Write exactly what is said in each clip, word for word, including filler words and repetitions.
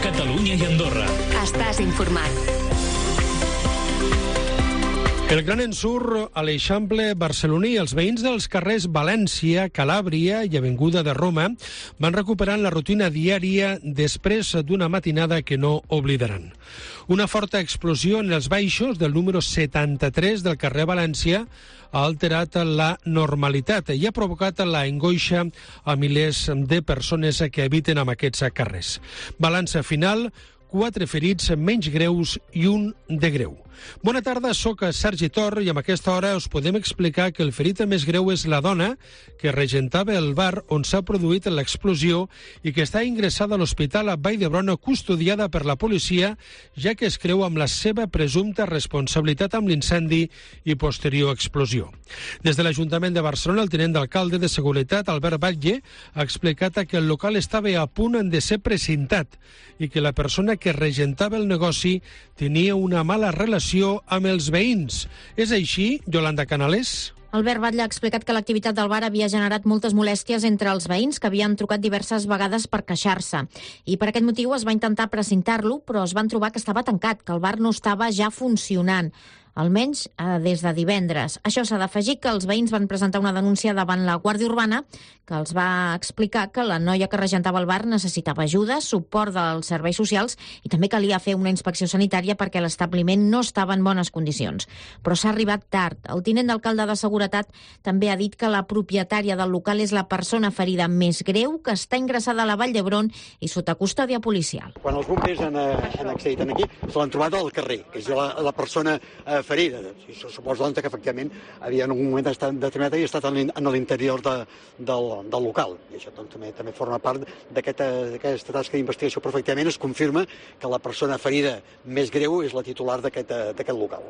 Catalunya i Andorra. Estàs informat. El gran ensurt a l'Eixample barceloní. Els veïns dels carrers València, Calàbria i Avinguda de Roma van recuperant la rutina diària després d'una matinada que no oblidaran. Una forta explosió en els baixos del número setanta-tres del carrer València ha alterat la normalitat i ha provocat la angoixa a milers de persones que habiten en aquests carrers. Balança final: quatre ferits menys greus i un de greu. Bona tarda, soc Sergi Tor i amb aquesta hora us podem explicar que el ferit més greu és la dona que regentava el bar on s'ha produït l'explosió i que està ingressada a l'Hospital a Vall d'Hebron custodiada per la policia, ja que es creu amb la seva presumpta responsabilitat amb l'incendi i posterior explosió. Des de l'Ajuntament de Barcelona, el tinent d'alcalde de Seguretat, Albert Batlle, ha explicat que el local estava a punt de ser precintat i que la persona que regentava el negoci tenia una mala relació amb els veïns. És així, Yolanda Canales? Albert Batlle ha explicat que l'activitat del bar havia generat moltes molèsties entre els veïns que havien trucat diverses vegades per queixar-se. I per aquest motiu es va intentar precintar-lo, però es van trobar que estava tancat, que el bar no estava ja funcionant, almenys eh, des de divendres. Això s'ha d'afegir que els veïns van presentar una denúncia davant la Guàrdia Urbana que els va explicar que la noia que regentava el bar necessitava ajuda, suport dels serveis socials i també calia fer una inspecció sanitària perquè l'establiment no estava en bones condicions. Però s'ha arribat tard. El tinent d'alcalde de Seguretat també ha dit que la propietària del local és la persona ferida més greu que està ingressada a la Vall d'Hebron i sota custòdia policial. Quan els bombers han, han accedit aquí, se l'han trobat al carrer, que és la, la persona eh, ferida. Suposo doncs, que efectivament havia en un moment estat determinat i ha estat en l'interior de, del, del local. I això doncs, també, també forma part d'aquesta aquest, tasca d'investigació, però efectivament es confirma que la persona ferida més greu és la titular d'aquest local.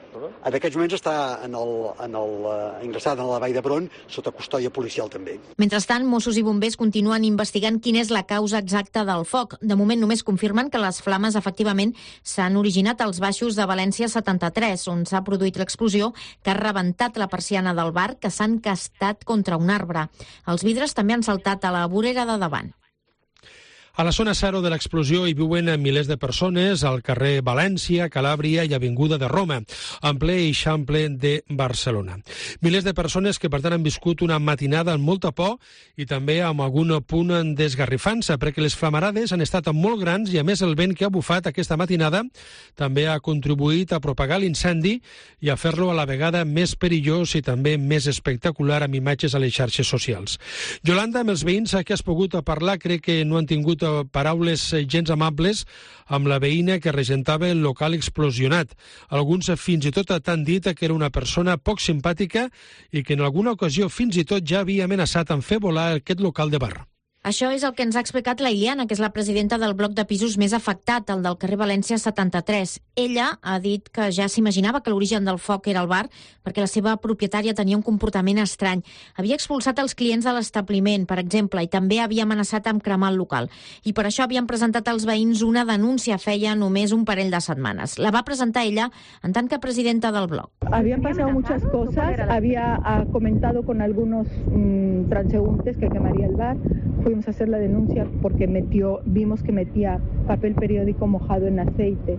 En aquests moments està en el, en el, uh, ingressada en la Vall d'Hebron sota custòdia policial també. Mentrestant, Mossos i bombers continuen investigant quina és la causa exacta del foc. De moment només confirmen que les flames efectivament s'han originat als baixos de València setanta-tres, on s'ha produït l'explosió que ha rebentat la persiana del bar, que s'ha encastat contra un arbre. Els vidres també han saltat a la vorera de davant. A la zona zero de l'explosió hi viuen milers de persones al carrer València, Calàbria i Avinguda de Roma, en ple Eixample de Barcelona. Milers de persones que, per tant, han viscut una matinada amb molta por i també amb algun punt d'esgarrifança, perquè les flamarades han estat molt grans i, a més, el vent que ha bufat aquesta matinada també ha contribuït a propagar l'incendi i a fer-lo a la vegada més perillós i també més espectacular amb imatges a les xarxes socials. Yolanda, amb els veïns que has pogut parlar, crec que no han tingut paraules gens amables amb la veïna que regentava el local explosionat. Alguns fins i tot t'han dit que era una persona poc simpàtica i que en alguna ocasió fins i tot ja havia amenaçat en fer volar aquest local de bar. Això és el que ens ha explicat la Iliana, que és la presidenta del bloc de pisos més afectat, el del carrer València setanta-tres. Ella ha dit que ja s'imaginava que l'origen del foc era el bar perquè la seva propietària tenia un comportament estrany. Havia expulsat els clients de l'establiment, per exemple, i també havia amenaçat amb cremar el local. I per això havien presentat als veïns una denúncia feia només un parell de setmanes. La va presentar ella en tant que presidenta del bloc. Habían pasado muchas cosas, había uh, comentado con algunos um, transeúntes que quemaría el bar. Fuimos a hacer la denuncia porque metió, vimos que metía papel periódico mojado en aceite.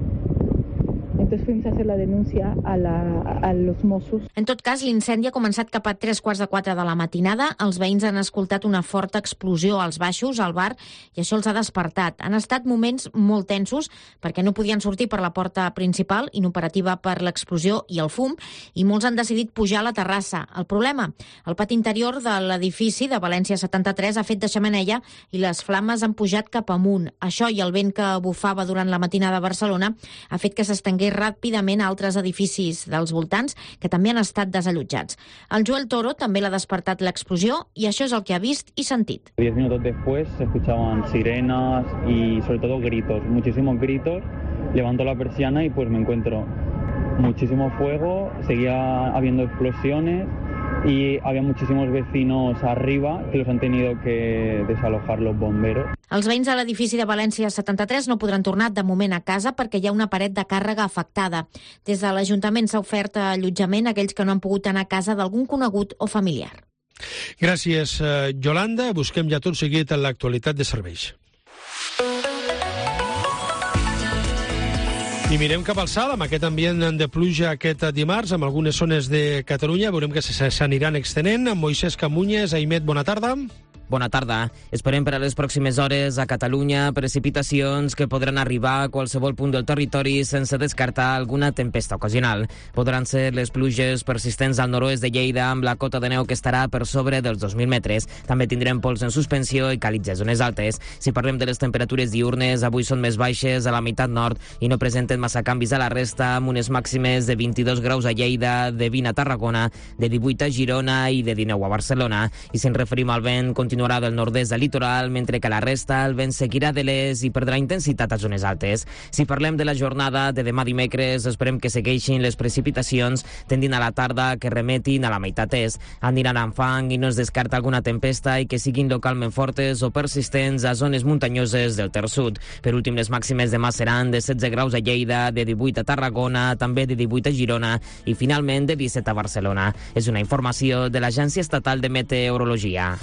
Entonces fuimos a hacer la denuncia a, la, a los Mossos. En tot cas, l'incendi ha començat cap a tres quarts de quatre de la matinada. Els veïns han escoltat una forta explosió als baixos, al bar, i això els ha despertat. Han estat moments molt tensos perquè no podien sortir per la porta principal, inoperativa per l'explosió i el fum, i molts han decidit pujar a la terrassa. El problema? El pati interior de l'edifici de València setanta-tres ha fet de xemeneia i les flames han pujat cap amunt. Això i el vent que bufava durant la matinada a Barcelona ha fet que s'estengués ràpidament a altres edificis dels voltants que també han estat desallotjats. El Joel Toro també l'ha despertat l'explosió i això és el que ha vist i sentit. Diez minutos después se escuchaban sirenas y sobre todo gritos, muchísimos gritos. Levanto la persiana y pues me encuentro muchísimo fuego, seguía habiendo explosiones y había muchísimos vecinos arriba que los han tenido que desalojar los bomberos. Els veïns de l'edifici de València setanta-tres no podran tornar de moment a casa perquè hi ha una paret de càrrega afectada. Des de l'Ajuntament s'ha ofert allotjament a aquells que no han pogut anar a casa d'algun conegut o familiar. Gràcies, Yolanda. Busquem ja tot seguit en l'actualitat de serveis. I mirem cap al cel, amb aquest ambient de pluja aquest dimarts, amb algunes zones de Catalunya. Veurem que s'aniran extenent. Moisès Camunyes, Aimet, bona tarda. Bona tarda. Esperem per a les pròximes hores a Catalunya precipitacions que podran arribar a qualsevol punt del territori sense descartar alguna tempesta ocasional. Podran ser les pluges persistents al nord-oest de Lleida amb la cota de neu que estarà per sobre dels dos mil metres. També tindrem pols en suspensió i càlids a zones altes. Si parlem de les temperatures diurnes, avui són més baixes a la meitat nord i no presenten massa canvis a la resta, amb unes màximes de vint-i-dos graus a Lleida, de vint a Tarragona, de divuit a Girona i de dinou a Barcelona. I si ens referim al vent, continuarà del nord-est al litoral, mentre que a la resta el vent seguirà de l'est i perdrà intensitat a zones altes. Si parlem de la jornada de demà dimecres, esperem que segueixin les precipitacions tendint a la tarda que remetin a la meitat est. Aniran amb fang i no es descarta alguna tempesta i que siguin localment fortes o persistents a zones muntanyoses del Ter Sud. Per últim, les màximes demà seran de setze graus a Lleida, de divuit a Tarragona, també de divuit a Girona i finalment de disset a Barcelona. És una informació de l'Agència Estatal de Meteorologia.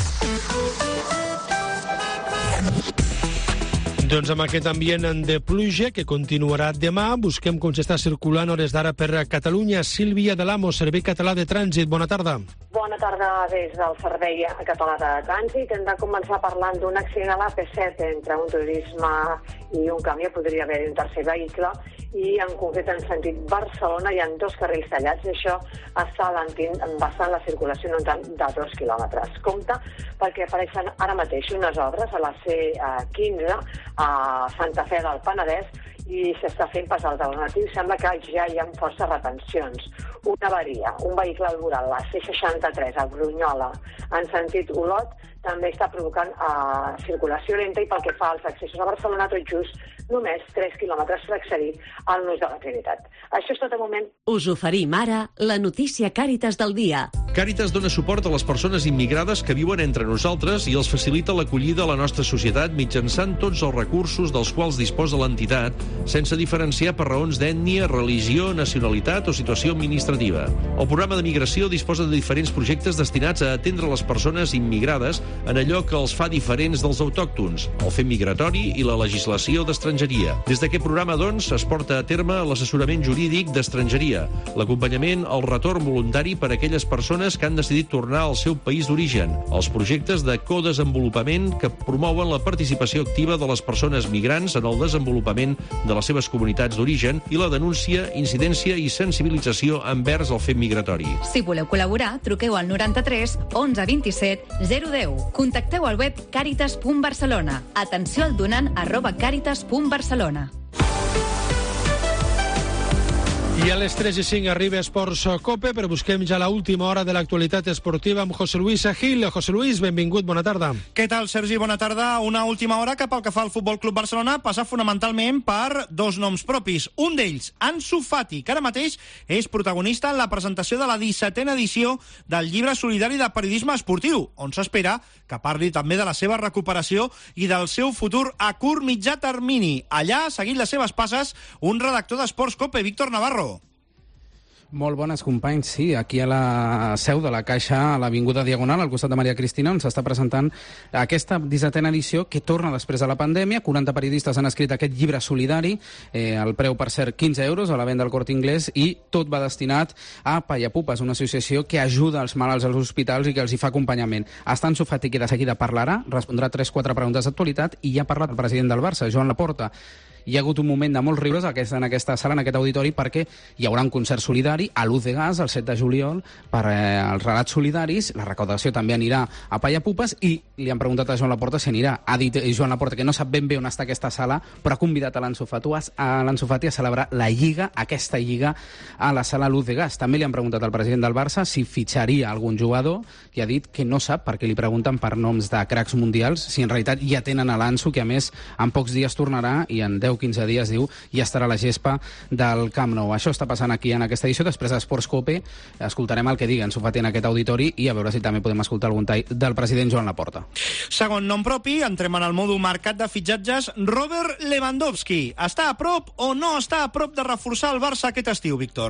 Doncs amb aquest ambient de pluja que continuarà demà, busquem com s'està circulant hores d'ara per Catalunya. Sílvia de l'Amo, Servei Català de Trànsit, bona tarda. Bona tarda des del Servei Català de Trànsit. Hem de començar parlant d'un accident a l'A P set entre un turisme i un camió. Podria haver un tercer vehicle i en concret en sentit Barcelona hi ha dos carrils tallats i això està alentint bastant la circulació de dos quilòmetres. Compte perquè apareixen ara mateix unes obres a la C quinze a Santa Fe del Penedès i s'està fent pas alternatiu. Sembla que ja hi ha forces retencions. Una avaria, un vehicle al voral, la C seixanta-tres a Brunyola, en sentit Olot, també està provocant uh, circulació lenta i pel que fa als accessos a Barcelona, tot just només tres quilòmetres per accedir al nus de la Trinitat. Això és tot de moment. Us oferim ara la notícia Càritas del dia. Càritas dona suport a les persones immigrades que viuen entre nosaltres i els facilita l'acollida a la nostra societat mitjançant tots els recursos dels quals disposa l'entitat, sense diferenciar per raons d'ètnia, religió, nacionalitat o situació administrativa. El programa de migració disposa de diferents projectes destinats a atendre les persones immigrades en allò que els fa diferents dels autòctons, el fet migratori i la legislació d'estrangeria. Des d'aquest programa, doncs, es porta a terme l'assessorament jurídic d'estrangeria, l'acompanyament al retorn voluntari per a aquelles persones que han decidit tornar al seu país d'origen, els projectes de codesenvolupament que promouen la participació activa de les persones migrants en el desenvolupament de les seves comunitats d'origen i la denúncia, incidència i sensibilització envers el fet migratori. Si voleu col·laborar, truqueu al noranta-tres onze vint-i-set zero deu. Contacteu al web càritas punt barcelona. Atenció al donant arroba càritas punt barcelona. I a les tres i cinc arriba Esports Cope, però busquem ja l'última hora de l'actualitat esportiva amb José Luis Gil. José Luis, benvingut, bona tarda. Què tal, Sergi? Bona tarda. Una última hora que pel que fa al Futbol Club Barcelona passa fonamentalment per dos noms propis. Un d'ells, Ansu Fati, que ara mateix és protagonista en la presentació de la dissetena edició del llibre solidari de periodisme esportiu, on s'espera que parli també de la seva recuperació i del seu futur a curt mitjà termini. Allà, seguint les seves passes, un redactor d'Esports Cope, Víctor Navarro. Molt bones, companys. Sí, aquí a la seu de la Caixa, a l'Avinguda Diagonal, al costat de Maria Cristina, on s'està presentant aquesta dissetena edició que torna després de la pandèmia. quaranta periodistes han escrit aquest llibre solidari, eh, el preu, per cert, quinze euros a la venda al Corte Inglés, i tot va destinat a Pallapupes, una associació que ajuda els malalts als hospitals i que els hi fa acompanyament. Està Ansu Fati, que de seguida parlarà, respondrà tres quatre preguntes d'actualitat, i ja ha parlat el president del Barça, Joan Laporta. Hi ha hagut un moment de molts riures en aquesta sala, en aquest auditori, perquè hi haurà un concert solidari a Luz de Gas el set de juliol per eh, els relats solidaris. La recaudació també anirà a Pallapupes i li han preguntat a Joan Laporta si anirà. Ha dit Joan Laporta que no sap ben bé on està aquesta sala, però ha convidat a l'Ansu Fati a celebrar la Lliga, aquesta Lliga, a la sala Luz de Gas. També li han preguntat al president del Barça si fitxaria algun jugador i ha dit que no sap, perquè li pregunten per noms de cracs mundials, si en realitat ja tenen a l'Ansu, que a més en pocs dies tornarà i en deu quinze dies, diu, ja estarà a la gespa del Camp Nou. Això està passant aquí en aquesta edició. Després d'Esports Cope escoltarem el que digui Ansu Fati en aquest auditori i a veure si també podem escoltar algun tall del president Joan Laporta. Segon nom propi, entrem en el modo mercat de fitxatges. Robert Lewandowski. Està a prop o no està a prop de reforçar el Barça aquest estiu, Víctor?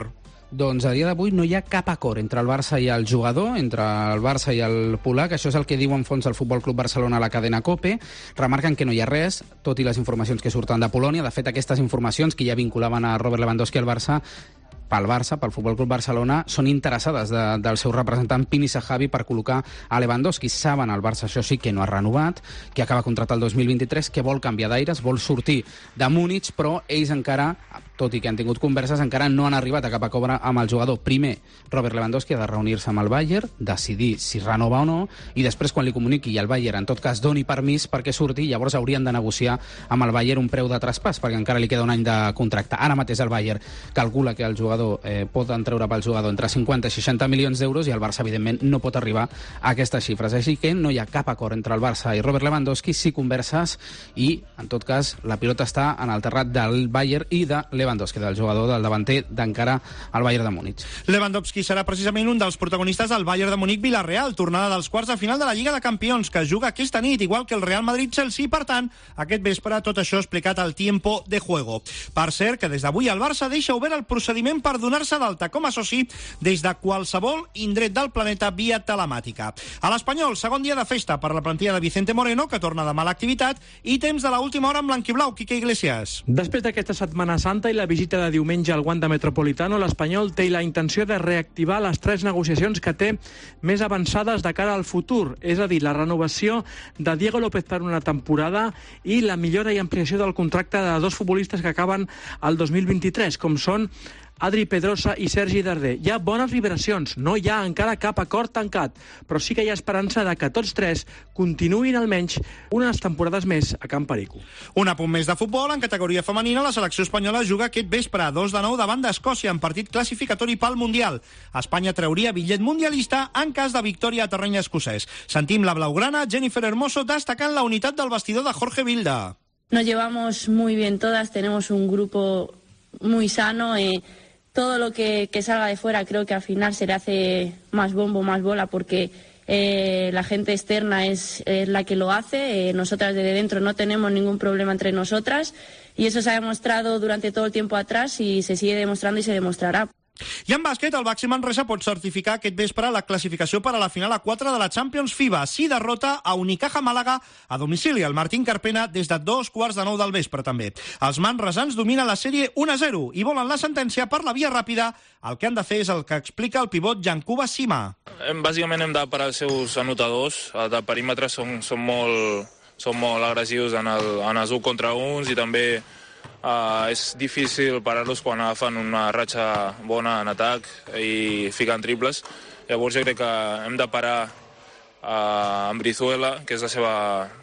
Doncs a dia d'avui no hi ha cap acord entre el Barça i el jugador, entre el Barça i el polac. Això és el que diuen fonts del Futbol Club Barcelona a la cadena COPE. Remarquen que no hi ha res, tot i les informacions que surten de Polònia. De fet, aquestes informacions que ja vinculaven a Robert Lewandowski al Barça, pel Barça, pel Futbol Club Barcelona, són interessades de, del seu representant Pini Zahavi per col·locar a Lewandowski. Saben el Barça, això sí, que no ha renovat, que acaba contracte el dos mil vint-i-tres, que vol canviar d'aires, vol sortir de Múnich, però ells encara, tot i que han tingut converses, encara no han arribat a cap acord amb el jugador. Primer, Robert Lewandowski ha de reunir-se amb el Bayern, decidir si renova o no, i després, quan li comuniqui i el Bayern, en tot cas, doni permís perquè surti, llavors haurien de negociar amb el Bayern un preu de traspàs, perquè encara li queda un any de contracte. Ara mateix el Bayern calcula que el jugador eh, pot treure pel jugador entre cinquanta i seixanta milions d'euros i el Barça, evidentment, no pot arribar a aquestes xifres. Així que no hi ha cap acord entre el Barça i Robert Lewandowski, sí converses, i, en tot cas, la pilota està en el terrat del Bayern i de Lewandowski, del jugador del davanter d'encara al Bayern de Múnich. Lewandowski serà precisament un dels protagonistes del Bayern de Múnich-Villarreal, tornada dels quarts de final de la Lliga de Campions, que juga aquesta nit, igual que el Real Madrid-Chelsea. Per tant, aquest vespre tot això explicat al tiempo de juego. Per cert, que des d'avui el Barça deixa obert el procediment per donar-se d'alta com a soci des de qualsevol indret del planeta via telemàtica. A l'Espanyol, segon dia de festa per la plantilla de Vicente Moreno, que torna demà a l'activitat, i temps de l'última hora amb blanquiblau. Quique Iglesias. Després d'aquesta Setmana Santa i la visita de diumenge al Wanda Metropolitano, l'Espanyol té la intenció de reactivar les tres negociacions que té més avançades de cara al futur, és a dir, la renovació de Diego López per una temporada i la millora i ampliació del contracte de dos futbolistes que acaben el dos mil vint-i-tres, com són Adri Pedrosa i Sergi Darder. Hi ha bones vibracions, no hi ha encara cap acord tancat, però sí que hi ha esperança de que tots tres continuïn almenys unes temporades més a Camp Perico. Un apunt més de futbol. En categoria femenina, la selecció espanyola juga aquest vespre a dos de nou davant d'Escòcia en partit classificatori pel Mundial. Espanya trauria bitllet mundialista en cas de victòria a terreny escocès. Sentim la blaugrana Jennifer Hermoso destacant la unitat del vestidor de Jorge Vilda. Nos llevamos muy bien todas, tenemos un grupo muy sano y todo lo que, que salga de fuera creo que al final se le hace más bombo, más bola, porque eh, la gente externa es, es la que lo hace. Eh, nosotras desde dentro no tenemos ningún problema entre nosotras y eso se ha demostrado durante todo el tiempo atrás y se sigue demostrando y se demostrará. I en bàsquet, el Baxi Manresa pot certificar aquest vespre la classificació per a la final a quatre de la Champions FIBA, si derrota a Unicaja Màlaga a domicili al Martín Carpena des de dos quarts de nou del vespre també. Els manresans dominen la sèrie un a zero i volen la sentència per la via ràpida. El que han de fer és el que explica el pivot Jankuba Sima. Bàsicament hem de parar els seus anotadors. De perímetre són, són, molt, són molt agressius en, el, en els un contra uns i també Uh, és difícil parar-los quan agafen una ratxa bona en atac i fiquen triples. Llavors jo crec que hem de parar uh, amb Brizuela, que és la seva,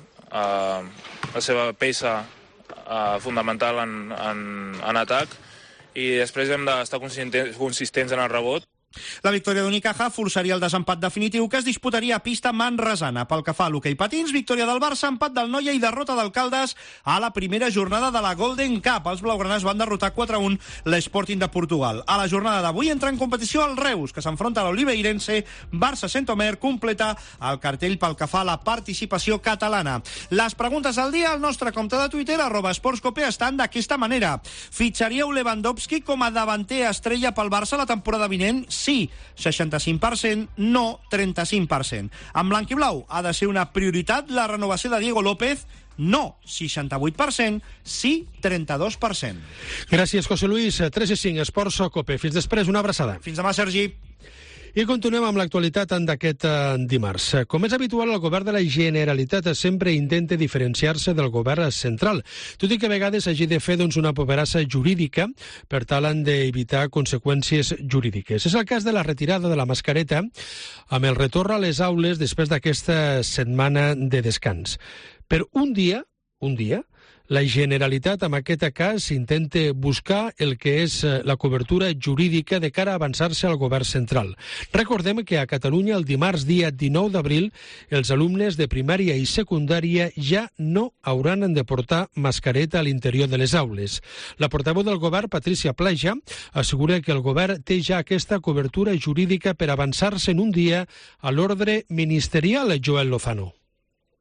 uh, la seva peça uh, fundamental en, en, en atac, i després hem d'estar consistents en el rebot. La victòria d'Unicaja forçaria el desempat definitiu que es disputaria a pista manresana. Pel que fa a l'hoquei patins, victòria del Barça, empat del Noia i derrota del Caldes a la primera jornada de la Golden Cup. Els blaugranes van derrotar quatre a un l'Sporting de Portugal. A la jornada d'avui entra en competició el Reus, que s'enfronta a l'Oliveirense. Barça-Saint-Omer completa el cartell pel que fa a la participació catalana. Les preguntes al dia al nostre compte de Twitter, arroba esportscope, estan d'aquesta manera. Fitxaríeu Lewandowski com a davanter estrella pel Barça la temporada vinent? Sí, seixanta-cinc per cent, no, trenta-cinc per cent. En blanc i blau, ha de ser una prioritat la renovació de Diego López? No, seixanta-vuit per cent, sí, trenta-dos per cent. Gràcies, José Luis. tres i cinc, Esports Cope. Fins després, una abraçada. Fins demà, Sergi. I continuem amb l'actualitat d'aquest eh, dimarts. Com és habitual, el govern de la Generalitat sempre intenta diferenciar-se del govern central, tot i que a vegades hagi de fer doncs, una paperassa jurídica per tal d'evitar conseqüències jurídiques. És el cas de la retirada de la mascareta amb el retorn a les aules després d'aquesta setmana de descans. Per un dia, un dia, la Generalitat, en aquest cas, intenta buscar el que és la cobertura jurídica de cara a avançar-se al govern central. Recordem que a Catalunya, el dimarts dia dinou d'abril, els alumnes de primària i secundària ja no hauran de portar mascareta a l'interior de les aules. La portaveu del govern, Patricia Plaja, assegura que el govern té ja aquesta cobertura jurídica per avançar-se en un dia a l'ordre ministerial, Joel Lozano.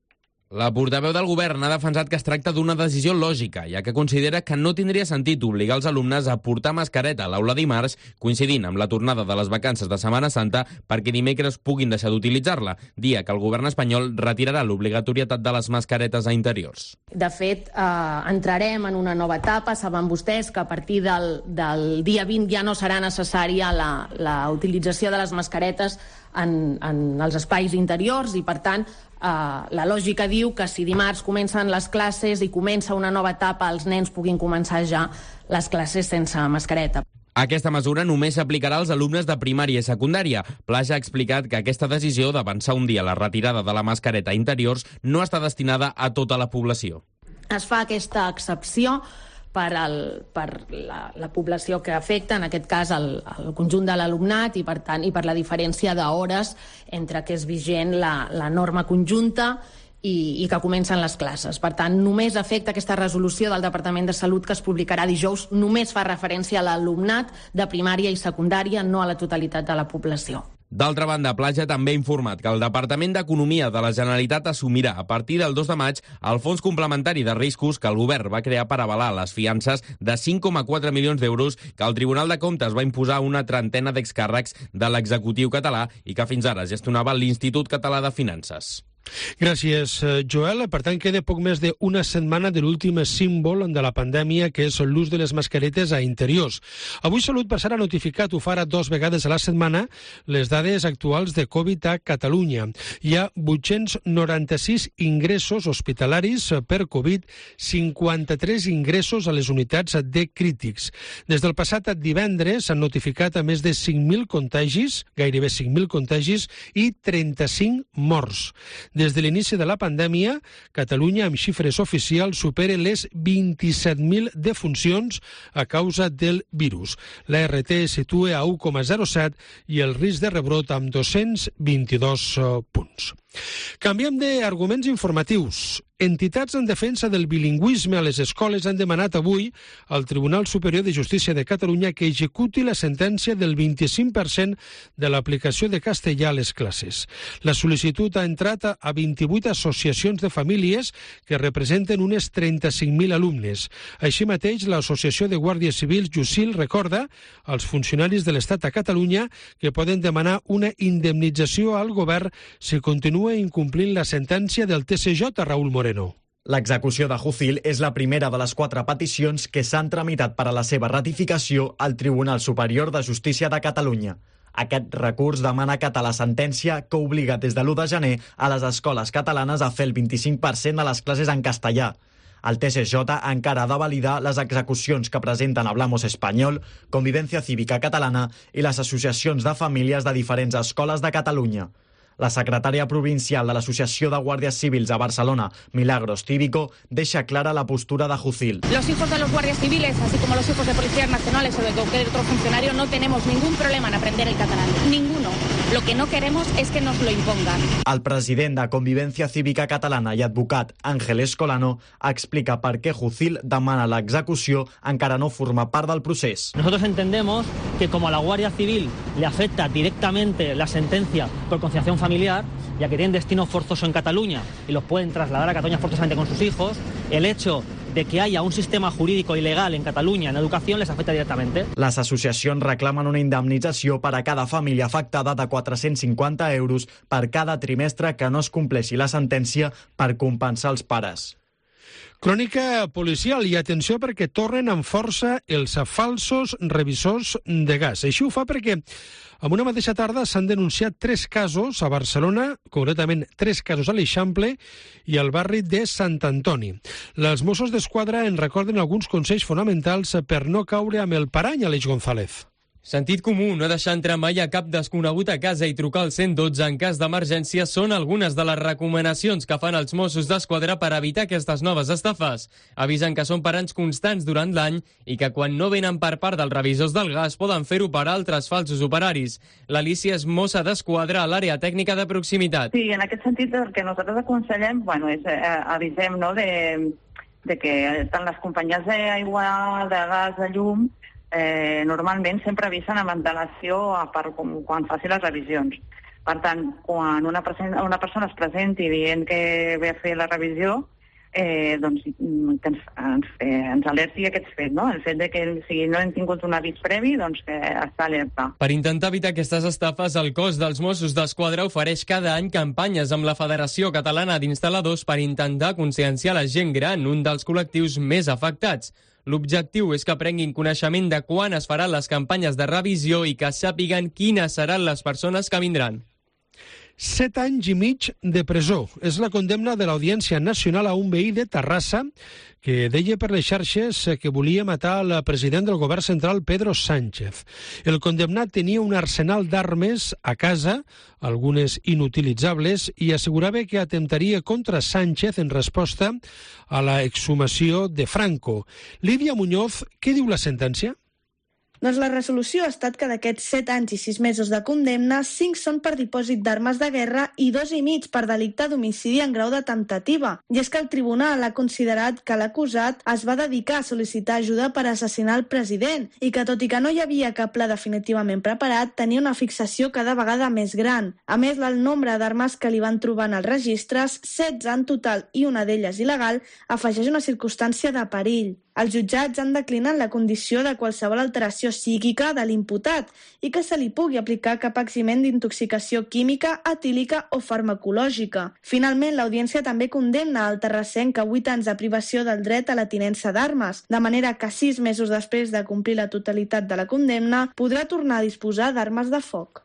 La portaveu del govern ha defensat que es tracta d'una decisió lògica, ja que considera que no tindria sentit obligar els alumnes a portar mascareta a l'aula dimarts, coincidint amb la tornada de les vacances de Setmana Santa, perquè dimecres puguin deixar d'utilitzar-la, dia que el govern espanyol retirarà l'obligatorietat de les mascaretes a interiors. De fet, eh, entrarem en una nova etapa. Saben vostès que a partir del, del dia vint ja no serà necessària la, la utilització de les mascaretes en, en els espais interiors i, per tant, Uh, la lògica diu que si dimarts comencen les classes i comença una nova etapa, els nens puguin començar ja les classes sense mascareta. Aquesta mesura només s'aplicarà als alumnes de primària i secundària. Plaja ha explicat que aquesta decisió d'avançar un dia la retirada de la mascareta a interiors no està destinada a tota la població. Es fa aquesta excepció per, el, per la, la població que afecta, en aquest cas el, el conjunt de l'alumnat, i per tant i per la diferència d'hores entre que és vigent la, la norma conjunta i, i que comencen les classes. Per tant, només afecta aquesta resolució del Departament de Salut que es publicarà dijous, només fa referència a l'alumnat de primària i secundària, no a la totalitat de la població. D'altra banda, Plaja també ha informat que el Departament d'Economia de la Generalitat assumirà a partir del dos de maig el fons complementari de riscos que el govern va crear per avalar les fiances de cinc coma quatre milions d'euros que el Tribunal de Comptes va imposar a una trentena d'excàrrecs de l'executiu català i que fins ara gestionava l'Institut Català de Finances. Gràcies, Joel. Per tant, queda poc més d'una setmana de l'últim símbol de la pandèmia, que és l'ús de les mascaretes a interiors. Avui Salut passarà a notificar, ho farà dos vegades a la setmana, les dades actuals de Covid a Catalunya. Hi ha vuit-cents noranta-sis ingressos hospitalaris per Covid, cinquanta-tres ingressos a les unitats de crítics. Des del passat divendres s'han notificat a més de cinc mil contagis, gairebé cinc mil contagis, i trenta-cinc morts. Des de l'inici de la pandèmia, Catalunya, amb xifres oficials, supera les vint-i-set mil defuncions a causa del virus. La R T es situa a u coma zero set i el risc de rebrot amb dos-cents vint-i-dos punts. Canviem d'arguments informatius. Entitats en defensa del bilingüisme a les escoles han demanat avui al Tribunal Superior de Justícia de Catalunya que executi la sentència del vint-i-cinc per cent de l'aplicació de castellà a les classes. La sol·licitud ha entrat a vint-i-vuit associacions de famílies que representen unes trenta-cinc mil alumnes. Així mateix, l'Associació de Guàrdies Civils Jusil recorda als funcionaris de l'Estat a Catalunya que poden demanar una indemnització al govern si continua incomplint la sentència del T C J, Raúl Moreno. L'execució de Jusil és la primera de les quatre peticions que s'han tramitat per a la seva ratificació al Tribunal Superior de Justícia de Catalunya. Aquest recurs demana acatar la sentència que obliga des de l'u de gener a les escoles catalanes a fer el vint-i-cinc per cent de les classes en castellà. El T C J encara ha de validar les execucions que presenten Hablamos Espanyol, Convivencia Cívica Catalana i les associacions de famílies de diferents escoles de Catalunya. La secretària provincial de l'Associació de Guàrdies Civils a Barcelona, Milagros Cívico, deixa clara la postura de Jusil. Los hijos de los guardias civiles, así como los hijos de policías nacionales o de cualquier otro funcionario, no tenemos ningún problema en aprender el catalán. Ninguno. Lo que no queremos es que nos lo impongan. El president de Convivencia Cívica Catalana i advocat Ángel Escolano explica per què Jusil demana l'execució encara no forma part del procés. Nosotros entendemos que como a la Guardia Civil le afecta directamente la sentencia por conciliación familiar, ya que tienen destino forzoso en Cataluña y los pueden trasladar a Cataluña forzosamente con sus hijos, el hecho de que haya un sistema jurídico ilegal en Catalunya en educació les afecta directament. Les associacions reclamen una indemnització per a cada família afectada de quatre-cents cinquanta euros per cada trimestre que no es compleixi la sentència per compensar els pares. Crònica policial i atenció perquè tornen amb força els falsos revisors de gas. Així ho fa perquè en una mateixa tarda s'han denunciat tres casos a Barcelona, concretament tres casos a l'Eixample i al barri de Sant Antoni. Els Mossos d'Esquadra en recorden alguns consells fonamentals per no caure amb el parany, Aleix González. Sentit comú, no deixar entrar mai a cap desconegut a casa i trucar al cent dotze en cas d'emergència són algunes de les recomanacions que fan els Mossos d'Esquadra per evitar aquestes noves estafes. Avisen que són paranys constants durant l'any i que quan no venen per part dels revisors del gas poden fer-ho per altres falsos operaris. L'Alícia és mossa d'Esquadra a l'àrea tècnica de proximitat. Sí, en aquest sentit el que nosaltres aconsellem, bueno, és eh, avisem, no, de, de que tant les companyies d'aigua, de gas, de llum, Eh, normalment sempre avisen amb antelació a part, com, quan faci les revisions. Per tant, quan una, present, una persona es presenti dient que ve a fer la revisió, eh, doncs, que ens, ens, eh, ens alerti aquest fet, no? El fet de que si no hem tingut un avís previ, doncs que està alerta. Per intentar evitar aquestes estafes, el cos dels Mossos d'Esquadra ofereix cada any campanyes amb la Federació Catalana d'Instal·ladors per intentar conscienciar la gent gran, un dels col·lectius més afectats. L'objectiu és que prenguin coneixement de quan es faran les campanyes de revisió i que sàpiguen quines seran les persones que vindran. Set anys i mig de presó. És la condemna de l'Audiència Nacional a un veí de Terrassa que deia per les xarxes que volia matar el president del govern central, Pedro Sánchez. El condemnat tenia un arsenal d'armes a casa, algunes inutilitzables, i assegurava que atemptaria contra Sánchez en resposta a la exhumació de Franco. Lídia Muñoz, què diu la sentència? Doncs la resolució ha estat que d'aquests set anys i sis mesos de condemna, cinc són per dipòsit d'armes de guerra i dos i mig per delicte d'homicidi en grau de temptativa. I és que el tribunal ha considerat que l'acusat es va dedicar a sol·licitar ajuda per assassinar el president i que, tot i que no hi havia cap pla definitivament preparat, tenia una fixació cada vegada més gran. A més, el nombre d'armes que li van trobar en els registres, setze en total i una d'elles il·legal, afegeix una circumstància de perill. Els jutjats han declinat la condició de qualsevol alteració psíquica de l'imputat i que se li pugui aplicar cap eximent d'intoxicació química, etílica o farmacològica. Finalment, l'audiència també condemna el terrassenc a vuit anys de privació del dret a la tinença d'armes, de manera que sis mesos després de complir la totalitat de la condemna podrà tornar a disposar d'armes de foc.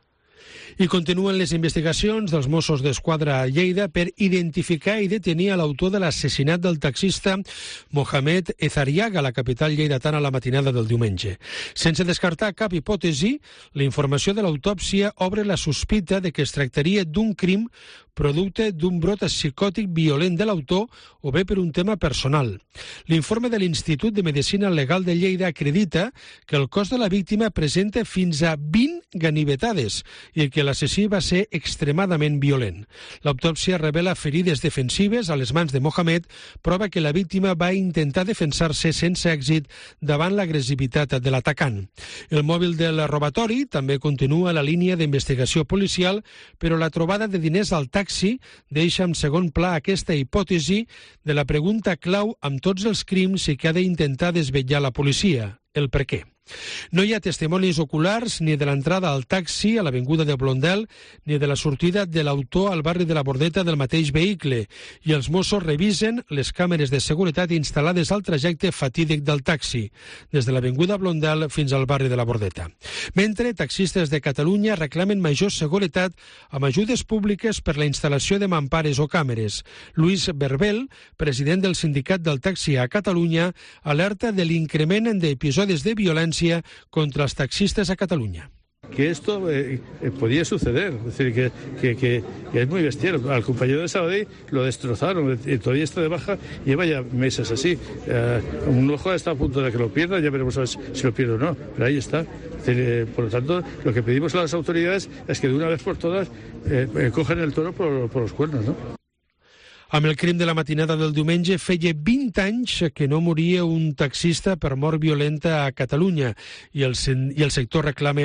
I continuen les investigacions dels Mossos d'Esquadra a Lleida per identificar i detenir a l'autor de l'assassinat del taxista Mohamed Ezariaga a la capital lleidatana la matinada del diumenge. Sense descartar cap hipòtesi, la informació de l'autòpsia obre la sospita de que es tractaria d'un crim producte d'un brot psicòtic violent de l'autor o bé per un tema personal. L'informe de l'Institut de Medicina Legal de Lleida acredita que el cos de la víctima presenta fins a vint ganivetades i que l'assassí va ser extremadament violent. L'autòpsia revela ferides defensives a les mans de Mohamed, prova que la víctima va intentar defensar-se sense èxit davant l'agressivitat de l'atacant. El mòbil del robatori també continua la línia d'investigació policial, però la trobada de diners al taxi deixa en segon pla aquesta hipòtesi de la pregunta clau amb tots els crims i que ha d'intentar desvetllar la policia, el per què. No hi ha testimonis oculars ni de l'entrada al taxi a l'avinguda de Blondel ni de la sortida de l'autor al barri de la Bordeta del mateix vehicle i els Mossos revisen les càmeres de seguretat instal·lades al trajecte fatídic del taxi, des de l'avinguda Blondel fins al barri de la Bordeta. Mentre taxistes de Catalunya reclamen major seguretat amb ajudes públiques per la instal·lació de mampares o càmeres. Luis Berbel, president del sindicat del taxi a Catalunya, alerta de l'increment d'episodis de violència contra els taxistes a Catalunya. Que esto eh, eh, podía suceder, es decir, que, que, que, que es muy bestial. Al compañero de Sabadell lo destrozaron, y todavía está de baja, lleva ya meses así. Eh, un ojo está a punto de que lo pierda, ya veremos a ver si lo pierde o no, pero ahí está. Es decir, eh, por lo tanto, lo que pedimos a las autoridades es que de una vez por todas eh, eh, cogen el toro por, por los cuernos, ¿no? Amb el crim de la matinada del diumenge feia vint anys que no moria un taxista per mort violenta a Catalunya i el, i el sector reclama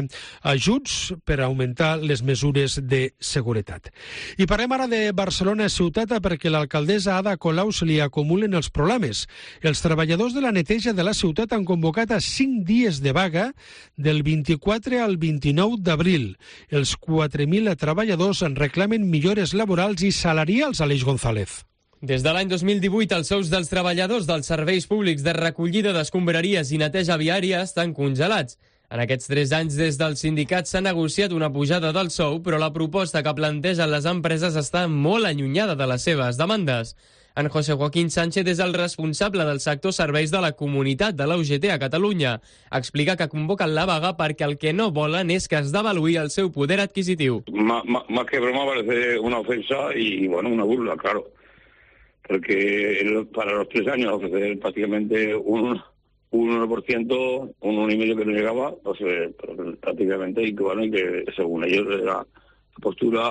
ajuts per augmentar les mesures de seguretat. I parlem ara de Barcelona ciutat perquè l'alcaldessa Ada Colau se li acumulen els problemes. Els treballadors de la neteja de la ciutat han convocat a cinc dies de vaga del vint-i-quatre al vint-i-nou d'abril. Els quatre mil treballadors en reclamen millores laborals i salarials, Aleix González. Des de l'any dos mil divuit, els sous dels treballadors dels serveis públics de recollida d'escombraries i neteja viària estan congelats. En aquests tres anys, des del sindicat s'ha negociat una pujada del sou, però la proposta que plantegen les empreses està molt allunyada de les seves demandes. En José Joaquín Sánchez és el responsable del sector serveis de la comunitat de la U G T a Catalunya. Explica que convoquen la vaga perquè el que no volen és que es devaluï el seu poder adquisitiu. Más que broma parece una ofensa y, bueno, una burla, claro. Porque para los tres años ofrecer prácticamente un, un uno por ciento, un uno y medio que no llegaba, pues eh, prácticamente, y que, bueno, y que según ellos la postura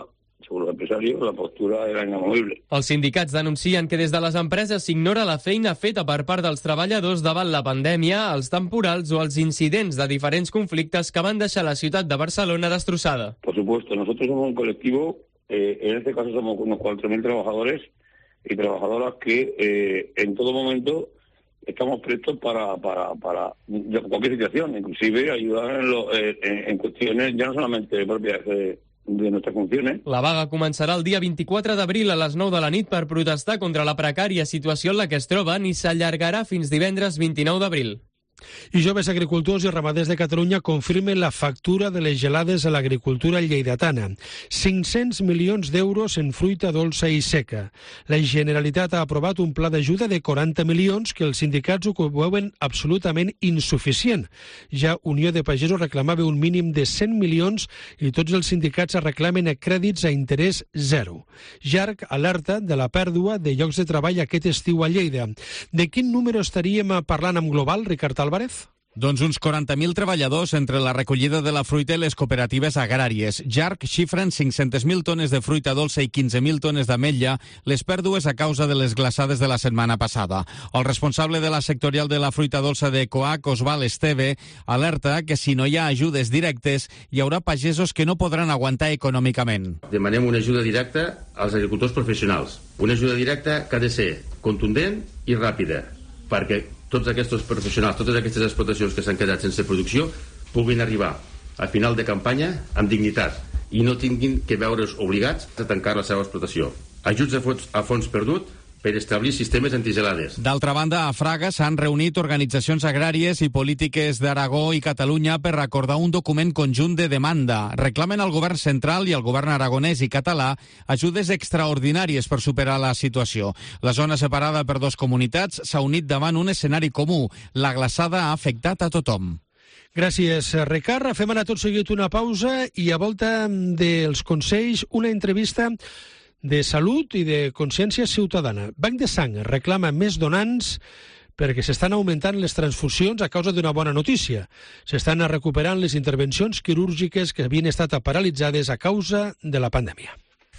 según los empresarios, la postura era inamovible. Els sindicats denuncien que des de les empreses s'ignora la feina feta per part dels treballadors davant la pandèmia, els temporals o els incidents de diferents conflictes que van deixar la ciutat de Barcelona destrossada. Por supuesto, nosotros somos un colectivo, eh, en este caso somos unos cuatro mil trabajadores y trabajadoras que eh, en todo momento estamos prestos para, para, para cualquier situación, inclusive ayudar en, lo, eh, en, en cuestiones ya no solamente propias de, de nuestras funciones. La vaga començarà el dia vint-i-quatre d'abril a les nou de la nit per protestar contra la precària situació en la que es troben i s'allargarà fins divendres vint-i-nou d'abril. I joves agricultors i ramaders de Catalunya confirmen la factura de les gelades a l'agricultura lleidatana. cinc-cents milions d'euros en fruita dolça i seca. La Generalitat ha aprovat un pla d'ajuda de quaranta milions que els sindicats ho veuen absolutament insuficient. Ja Unió de Pagesos reclamava un mínim de cent milions i tots els sindicats reclamen crèdits a interès zero. Jarc alerta de la pèrdua de llocs de treball aquest estiu a Lleida. De quin número estaríem parlant en global, Ricard Álvarez? Doncs uns quaranta mil treballadors entre la recollida de la fruita i les cooperatives agràries. Jarc xifren cinc-centes mil tones de fruita dolça i quinze mil tones d'ametlla, les pèrdues a causa de les glaçades de la setmana passada. El responsable de la sectorial de la fruita dolça de Coac, Osval Esteve, alerta que si no hi ha ajudes directes hi haurà pagesos que no podran aguantar econòmicament. Demanem una ajuda directa als agricultors professionals. Una ajuda directa que ha de ser contundent i ràpida, perquè tots aquests professionals, totes aquestes explotacions que s'han quedat sense producció puguin arribar a final de campanya amb dignitat i no tinguin que veure's obligats a tancar la seva explotació. Ajuts a fons, a fons perdut per establir sistemes antigelades. D'altra banda, a Fraga s'han reunit organitzacions agràries i polítiques d'Aragó i Catalunya per recordar un document conjunt de demanda. Reclamen al govern central i al govern aragonès i català ajudes extraordinàries per superar la situació. La zona separada per dos comunitats s'ha unit davant un escenari comú. La glaçada ha afectat a tothom. Gràcies, Ricard. Fem ara tot seguit una pausa i a volta dels consells una entrevista de salut i de consciència ciutadana. Banc de Sang reclama més donants perquè s'estan augmentant les transfusions a causa d'una bona notícia. S'estan recuperant les intervencions quirúrgiques que havien estat paralitzades a causa de la pandèmia.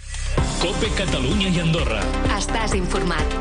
COPE Catalunya i Andorra. Estàs informat.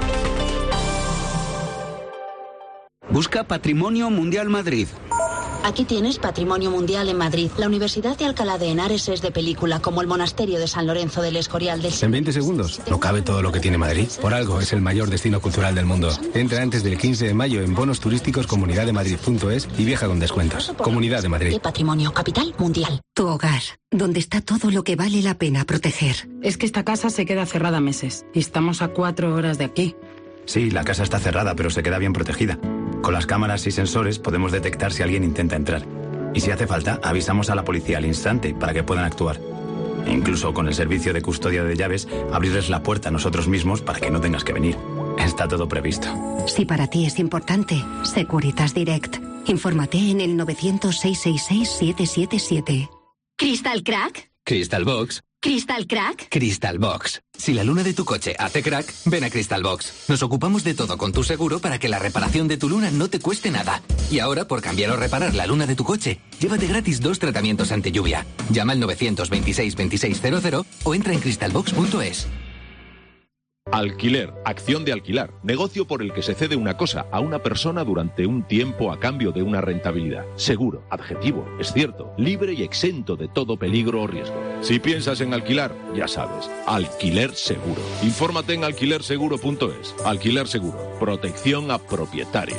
Busca Patrimonio Mundial Madrid. Aquí tienes Patrimonio Mundial en Madrid. La Universidad de Alcalá de Henares es de película, como el Monasterio de San Lorenzo del Escorial del... En veinte segundos no cabe todo lo que tiene Madrid. Por algo es el mayor destino cultural del mundo. Entra antes del quince de mayo en bonos turísticos comunidad de madrid punto es y viaja con descuentos. Comunidad de Madrid. Patrimonio, capital mundial. Tu hogar, donde está todo lo que vale la pena proteger. Es que esta casa se queda cerrada meses y estamos a cuatro horas de aquí. Sí, la casa está cerrada, pero se queda bien protegida. Con las cámaras y sensores podemos detectar si alguien intenta entrar. Y si hace falta, avisamos a la policía al instante para que puedan actuar. E incluso con el servicio de custodia de llaves, abrirles la puerta a nosotros mismos para que no tengas que venir. Está todo previsto. Si para ti es importante, Securitas Direct. Infórmate en el novecientos, seiscientos sesenta y seis, siete siete siete. ¿Crystal Crack? Crystal Box. ¿Crystal Crack? Crystal Box. Si la luna de tu coche hace crack, ven a Crystal Box. Nos ocupamos de todo con tu seguro para que la reparación de tu luna no te cueste nada. Y ahora, por cambiar o reparar la luna de tu coche, llévate gratis dos tratamientos ante lluvia. Llama al novecientos veintiséis veintiséis cero cero o entra en crystal box punto es. Alquiler, acción de alquilar, negocio por el que se cede una cosa a una persona durante un tiempo a cambio de una rentabilidad. Seguro, adjetivo, es cierto, libre y exento de todo peligro o riesgo. Si piensas en alquilar, ya sabes, Alquiler Seguro. Infórmate en alquiler seguro punto es. Alquiler Seguro, protección a propietarios.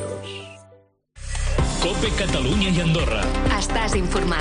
COPE Catalunya i Andorra. Estàs informat.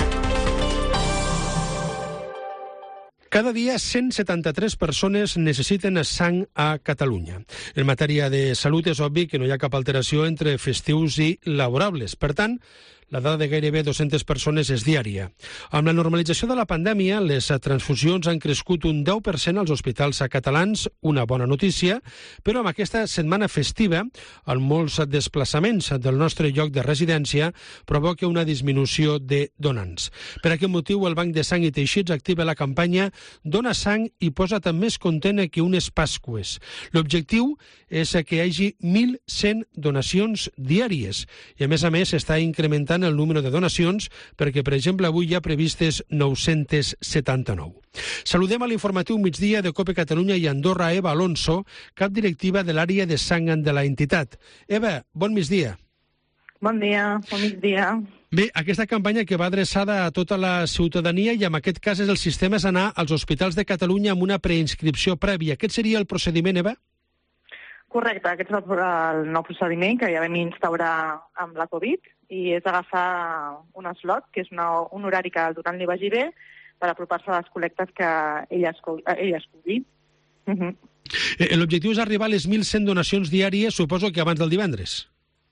Cada dia, cent setanta-tres persones necessiten sang a Catalunya. En matèria de salut és obvi que no hi ha cap alteració entre festius i laborables. Per tant, la dada de gairebé dues-centes persones és diària. Amb la normalització de la pandèmia, les transfusions han crescut un deu per cent als hospitals catalans, una bona notícia, però amb aquesta setmana festiva, amb molts desplaçaments del nostre lloc de residència, provoca una disminució de donants. Per aquest motiu, el Banc de Sang i Teixits activa la campanya Dona sang i posa't més content que unes Pasques. L'objectiu és que hi hagi mil cent donacions diàries i, a més a més, s'està incrementant augmentant el número de donacions perquè, per exemple, avui hi ha previstes nou-cents setanta-nou. Saludem a l'informatiu migdia de COPE Catalunya i Andorra Eva Alonso, cap directiva de l'àrea de sang de la entitat. Eva, bon migdia. Bon dia, bon migdia. Bé, aquesta campanya que va adreçada a tota la ciutadania i en aquest cas és el sistema és anar als hospitals de Catalunya amb una preinscripció prèvia. Aquest seria el procediment, Eva? Correcte, aquest és el, el nou procediment que ja vam instaurar amb la Covid i és agafar un slot, que és una, un horari que al donant li vagi bé, per apropar-se a les col·lectes que ella escolli. Uh -huh. L'objectiu és arribar a les mil cent donacions diàries, suposo que abans del divendres.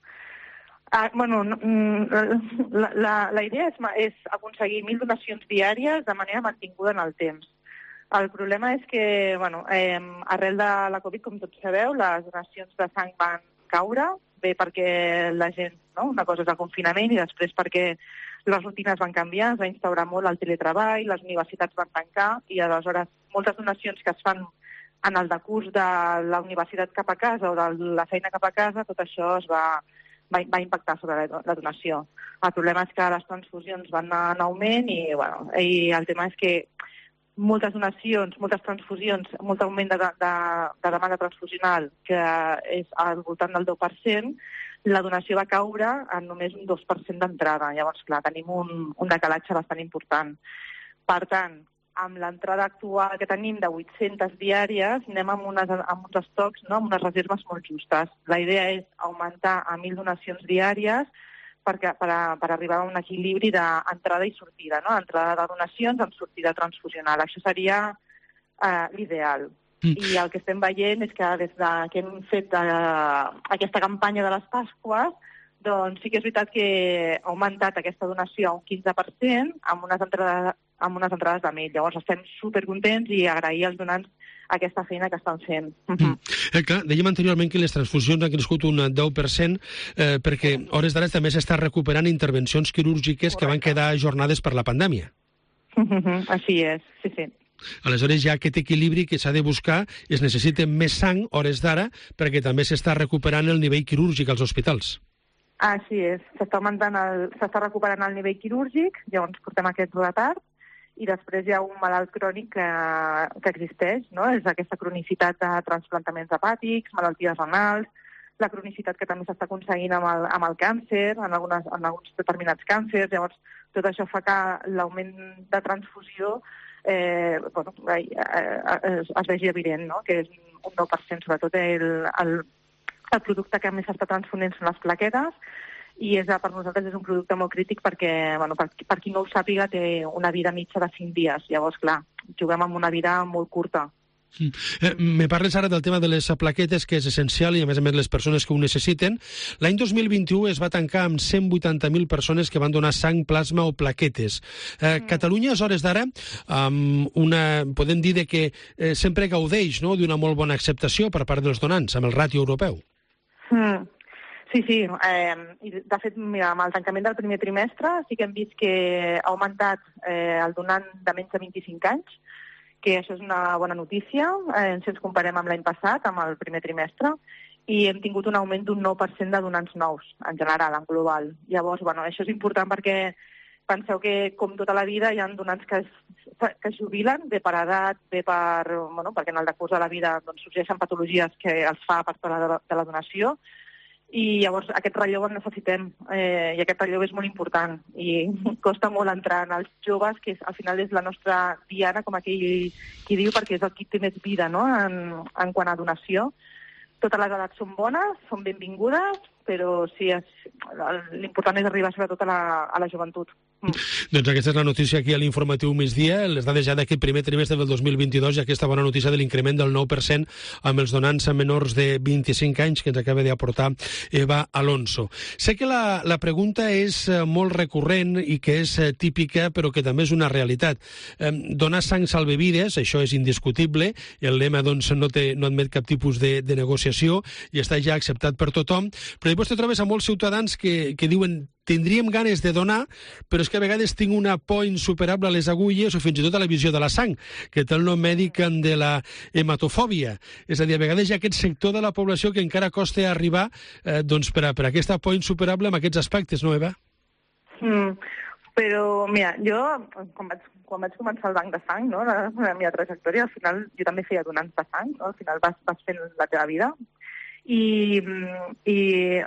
Ah, bueno, la, la, la idea és, és aconseguir mil donacions diàries de manera mantinguda en el temps. El problema és que, bueno, eh, arrel de la Covid, com tots sabeu, les donacions de sang van caure, bé perquè la gent, no? Una cosa és el confinament i després perquè les rutines van canviar, es va instaurar molt el teletreball, les universitats van tancar i aleshores moltes donacions que es fan en el decurs de la universitat cap a casa o de la feina cap a casa, tot això es va... Va, va impactar sobre la, la donació. El problema és que les transfusions van anar en augment i, bueno, i el tema és que moltes donacions, moltes transfusions, molt augment de, de, de demanda transfusional, que és al voltant del deu per cent, la donació va caure en només un dos per cent d'entrada. Llavors, clar, tenim un, un decalatge bastant important. Per tant, amb l'entrada actual que tenim de vuit-centes diàries, anem amb, unes, amb uns estocs, no? Amb unes reserves molt justes. La idea és augmentar a mil donacions diàries per, per, a, per arribar a un equilibri d'entrada i sortida, no? Entrada de donacions amb sortida transfusional. Això seria eh, l'ideal. Mm. I el que estem veient és que des de, que hem fet eh, aquesta campanya de les Pasques, doncs sí que és veritat que ha augmentat aquesta donació a un quinze per cent amb unes entrades amb unes entrades de mail. Llavors estem supercontents i agrair als donants aquesta feina que estan fent. Mm. Eh, clar, dèiem anteriorment que les transfusions han crescut un deu per cent eh, perquè hores d'ara també s'està recuperant intervencions quirúrgiques Correcte. Que van quedar ajornades per la pandèmia. Mm-hmm. Així és, sí, sí. Aleshores hi ha aquest equilibri que s'ha de buscar, es necessiten més sang hores d'ara perquè també s'està recuperant el nivell quirúrgic als hospitals. Així és, s'està augmentant el, s'està recuperant el nivell quirúrgic, llavors portem aquest retard, i després hi ha un malalt crònic que, que existeix, no? És aquesta cronicitat de transplantaments hepàtics, malalties renals, la cronicitat que també s'està aconseguint amb el, amb el càncer, en, algunes, en alguns determinats càncers. Llavors, tot això fa que l'augment de transfusió eh, bueno, eh, es, es vegi evident, no? Que és un nou per cent, sobretot el, el, el producte que més s'està transfonent són les plaquetes, i és, per nosaltres és un producte molt crític perquè, bueno, per, per qui no ho sàpiga, té una vida mitja de cinc dies. Llavors, clar, juguem amb una vida molt curta. Mm. Eh, me parles ara del tema de les plaquetes, que és essencial, i a més a més les persones que ho necessiten. L'any dos mil vint-i-u es va tancar amb cent vuitanta mil persones que van donar sang, plasma o plaquetes. Eh, mm. Catalunya, a hores d'ara, um, una, podem dir de que eh, sempre gaudeix, no?, d'una molt bona acceptació per part dels donants, amb el ràtio europeu. Mm. Sí, sí. Eh, de fet, mira, amb el tancament del primer trimestre sí que hem vist que ha augmentat eh, el donant de menys de vint-i-cinc anys, que això és una bona notícia, eh, si ens comparem amb l'any passat, amb el primer trimestre, i hem tingut un augment d'un nou per cent de donants nous, en general, en global. Llavors, bueno, això és important perquè penseu que, com tota la vida, hi ha donants que es, que es jubilen, bé per edat, bé per, bueno, perquè en el decurs de la vida doncs, sorgeixen patologies que els fa per part de, de la donació, i llavors aquest relleu el necessitem, eh, i aquest relleu és molt important i costa molt entrar en els joves, que és, al final és la nostra diana, com aquell qui diu, perquè és el qui té més vida, no?, en, en quant a donació. Totes les edats són bones, són benvingudes, però sí, l'important és arribar sobretot a la, a la joventut. Mm. Doncs aquesta és la notícia aquí a l'informatiu migdia, les dades ja d'aquest primer trimestre del dos mil vint-i-dos i aquesta bona notícia de l'increment del nou per cent amb els donants a menors de vint-i-cinc anys que ens acaba d'aportar Eva Alonso. Sé que la, la pregunta és molt recurrent i que és típica, però que també és una realitat. Eh, donar sang salvavides, això és indiscutible, i el lema doncs, no, té, no admet cap tipus de, de negociació i està ja acceptat per tothom, però després te trobes a molts ciutadans que, que diuen tindríem ganes de donar, però és que a vegades tinc una por insuperable a les agulles o fins i tot a la visió de la sang, que té el nom mèdic de la hematofòbia. És a dir, a vegades hi ha aquest sector de la població que encara costa arribar eh, doncs per, a, per a aquesta por insuperable amb aquests aspectes, no, Eva? Mm, però, mira, jo, quan vaig, quan vaig començar el banc de sang, no, la, la meva trajectòria, al final jo també feia donants de sang, no? Al final vas, vas fent la teva vida. I, i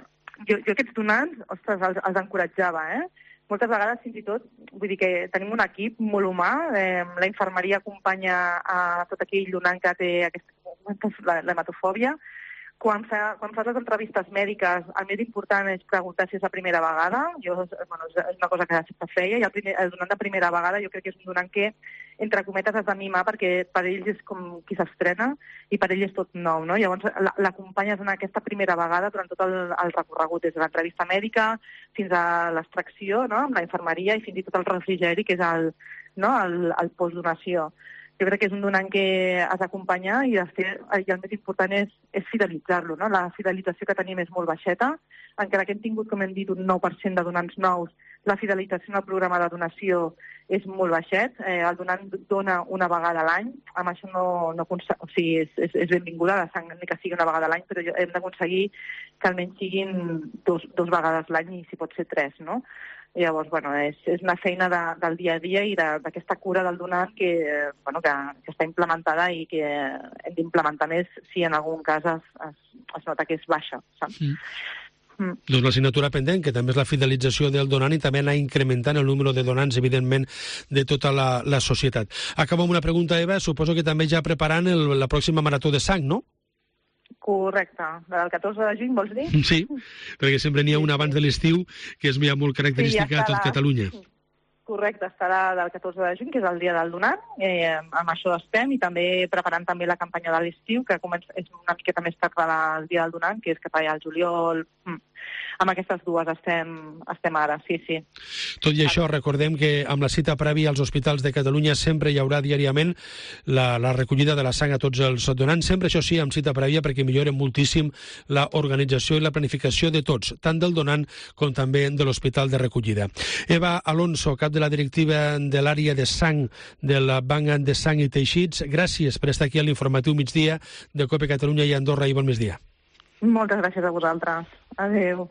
jo, jo aquests donants, ostres, els, els encoratjava, eh? Moltes vegades, fins i tot, vull dir que tenim un equip molt humà, eh, la infermeria acompanya a tot aquell donant que té aquesta, la, la hematofòbia. Quan, fa, quan fas les entrevistes mèdiques, el més important és preguntar si és la primera vegada. Jo, bueno, és una cosa que sempre feia, i el, primer, el donant de primera vegada jo crec que és un donant que, entre cometes, has de mimar, perquè per ells és com qui s'estrena i per ell és tot nou, no? Llavors l'acompanyes en aquesta primera vegada durant tot el, el recorregut, des de l'entrevista mèdica fins a l'extracció, no?, amb la infermeria, i fins i tot el refrigeri, que és el, no?, el, el postdonació. Jo crec que és un donant que has d'acompanyar i, i el més important és, és fidelitzar-lo, no? La fidelització que tenim és molt baixeta, encara que hem tingut, com hem dit, un nou per cent de donants nous, la fidelització en el programa de donació és molt baixet. Eh, el donant dona una vegada a l'any, amb això no, no o sigui, és, és, és benvinguda la sang, ni que sigui una vegada a l'any, però hem d'aconseguir que almenys siguin dos, dos vegades l'any i si pot ser tres, no? Llavors, bueno, és, és una feina de, del dia a dia i d'aquesta cura del donant que, bueno, que, que està implementada i que hem d'implementar més si en algun cas es, es, es nota que és baixa, saps? Mm. Mm. Doncs l'assignatura pendent, que també és la fidelització del donant i també anar incrementant el número de donants, evidentment, de tota la, la societat. Acabo amb una pregunta, Eva. Suposo que també ja preparant el, la pròxima marató de sang, no? Correcte. La del catorze de juny, vols dir? Sí, perquè sempre n'hi ha una abans de l'estiu que és molt característica sí, ja a tot Catalunya. Correcte, estarà del catorze de juny, que és el dia del donant. Eh, amb això estem, i també preparant també la campanya de l'estiu, que comença, és una miqueta més tard del dia del donant, que és cap allà al juliol. Mm. Amb aquestes dues estem, estem ara, sí, sí. Tot i això, recordem que amb la cita prèvia als hospitals de Catalunya sempre hi haurà diàriament la, la recollida de la sang a tots els donants, sempre, això sí, amb cita prèvia, perquè millora moltíssim l'organització i la planificació de tots, tant del donant com també de l'hospital de recollida. Eva Alonso, cap de la directiva de l'àrea de sang de la Banc de Sang i Teixits, gràcies per estar aquí a l'informatiu migdia de COPE Catalunya i Andorra, i bon migdia. Moltes gràcies a vosaltres. Adéu.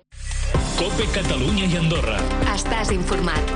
COPE Catalunya i Andorra. Estàs informat.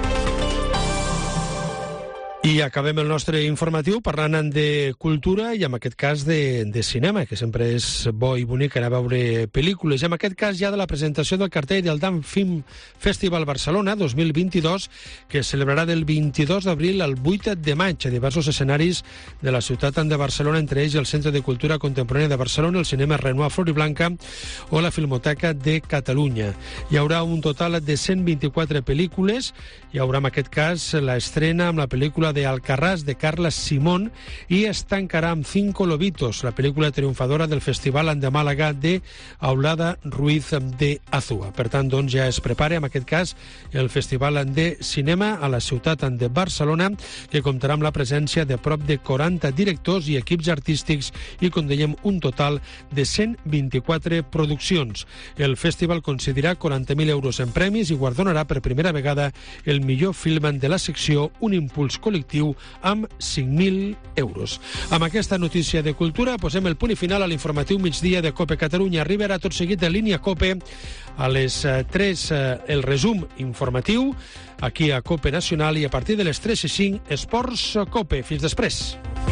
I acabem el nostre informatiu parlant de cultura i en aquest cas de, de cinema, que sempre és bo i bonic anar a veure pel·lícules. I en aquest cas ja de la presentació del cartell del Dam Film Festival Barcelona dos mil vint-i-dos, que es celebrarà del vint-i-dos d'abril al vuit de maig a diversos escenaris de la ciutat de Barcelona, entre ells el Centre de Cultura Contemporània de Barcelona, el Cinema Renoir Floridablanca o la Filmoteca de Catalunya. Hi haurà un total de cent vint-i-quatre pel·lícules. Hi haurà en aquest cas l'estrena amb la pel·lícula de Alcarràs, de Carles Simón, i es tancarà amb Cinco Lobitos, la pel·lícula triomfadora del Festival de Màlaga de Aulada Ruiz de Azúa. Per tant, doncs, ja es prepara, en aquest cas, el Festival de Cinema a la ciutat de Barcelona, que comptarà amb la presència de prop de quaranta directors i equips artístics i, com dèiem, un total de cent vint-i-quatre produccions. El festival concedirà quaranta mil euros en premis i guardonarà per primera vegada el millor film de la secció Un impuls col·lectiu amb cinc mil euros. Amb aquesta notícia de cultura posem el punt i final a l'informatiu migdia de COPE Catalunya. Arribarà tot seguit en línia COPE a les tres el resum informatiu aquí a COPE Nacional, i a partir de les tres i cinc Esports COPE. Fins després.